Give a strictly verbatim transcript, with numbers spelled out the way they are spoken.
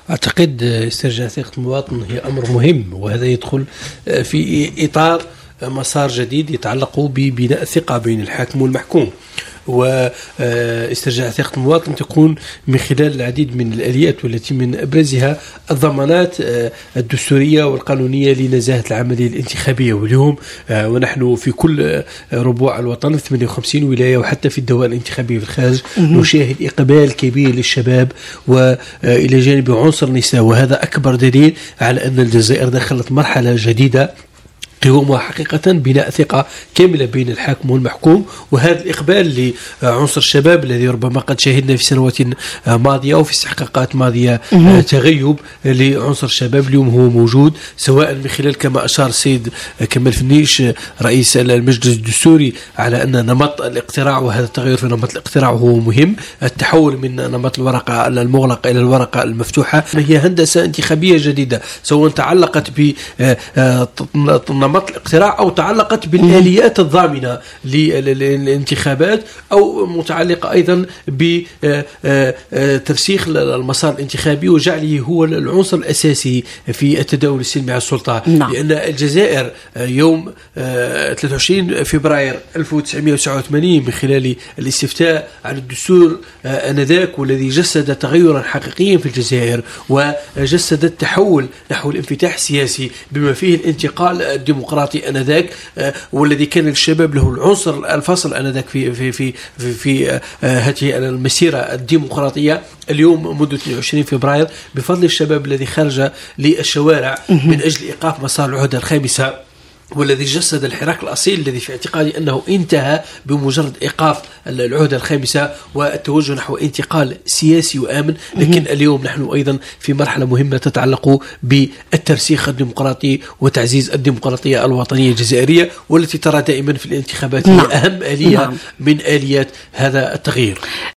أعتقد استرجاع ثقة المواطن هي أمر مهم، وهذا يدخل في إطار مسار جديد يتعلق ببناء الثقة بين الحاكم والمحكوم. واسترجاع ثقة المواطن تكون من خلال العديد من الآليات، والتي من أبرزها الضمانات الدستورية والقانونية لنزاهة العملية الانتخابية. واليوم ونحن في كل ربوع الوطن ثمانية وخمسين ولاية وحتى في الدوائر الانتخابية في الخارج نشاهد إقبال كبير للشباب وإلى جانب عنصر النساء، وهذا أكبر دليل على أن الجزائر دخلت مرحلة جديدة قوامها حقيقة بناء ثقة كاملة بين الحاكم والمحكوم. وهذا الإقبال لعنصر الشباب الذي ربما قد شاهدنا في سنوات ماضية وفي استحقاقات ماضية تغيب لعنصر الشباب، اليوم هو موجود، سواء من خلال كما أشار السيد كمال فنيش رئيس المجلس الدستوري على أن نمط الاقتراع، وهذا التغير في نمط الاقتراع هو مهم، التحول من نمط الورقة المغلقة إلى الورقة المفتوحة هي هندسة انتخابية جديدة، سواء تعلقت ب نمط الاقتراع أو تعلقت بالآليات الضامنة للانتخابات، أو متعلقة أيضا بترسيخ المسار الانتخابي وجعله هو العنصر الأساسي في التداول السلمي على السلطة. نعم. لأن الجزائر يوم ثلاثة وعشرين فبراير ألف وتسعمائة وتسعة وثمانين من خلال الاستفتاء على الدستور آنذاك، والذي جسد تغيرا حقيقيا في الجزائر وجسد التحول نحو الانفتاح السياسي بما فيه الانتقال الديمقراطي آنذاك، والذي كان للشباب له العنصر الفاصل آنذاك في في في في, في هذه المسيرة الديمقراطية. اليوم منذ اثنين وعشرين فبراير بفضل الشباب الذي خرج للشوارع من أجل إيقاف مسار العهدة الخامسة، والذي جسد الحراك الأصيل الذي في اعتقادي أنه انتهى بمجرد إيقاف العهدة الخامسة والتوجه نحو انتقال سياسي وآمن. لكن اليوم نحن أيضا في مرحلة مهمة تتعلق بالترسيخ الديمقراطي وتعزيز الديمقراطية الوطنية الجزائرية، والتي ترى دائما في الانتخابات هي أهم آلية من آليات هذا التغيير.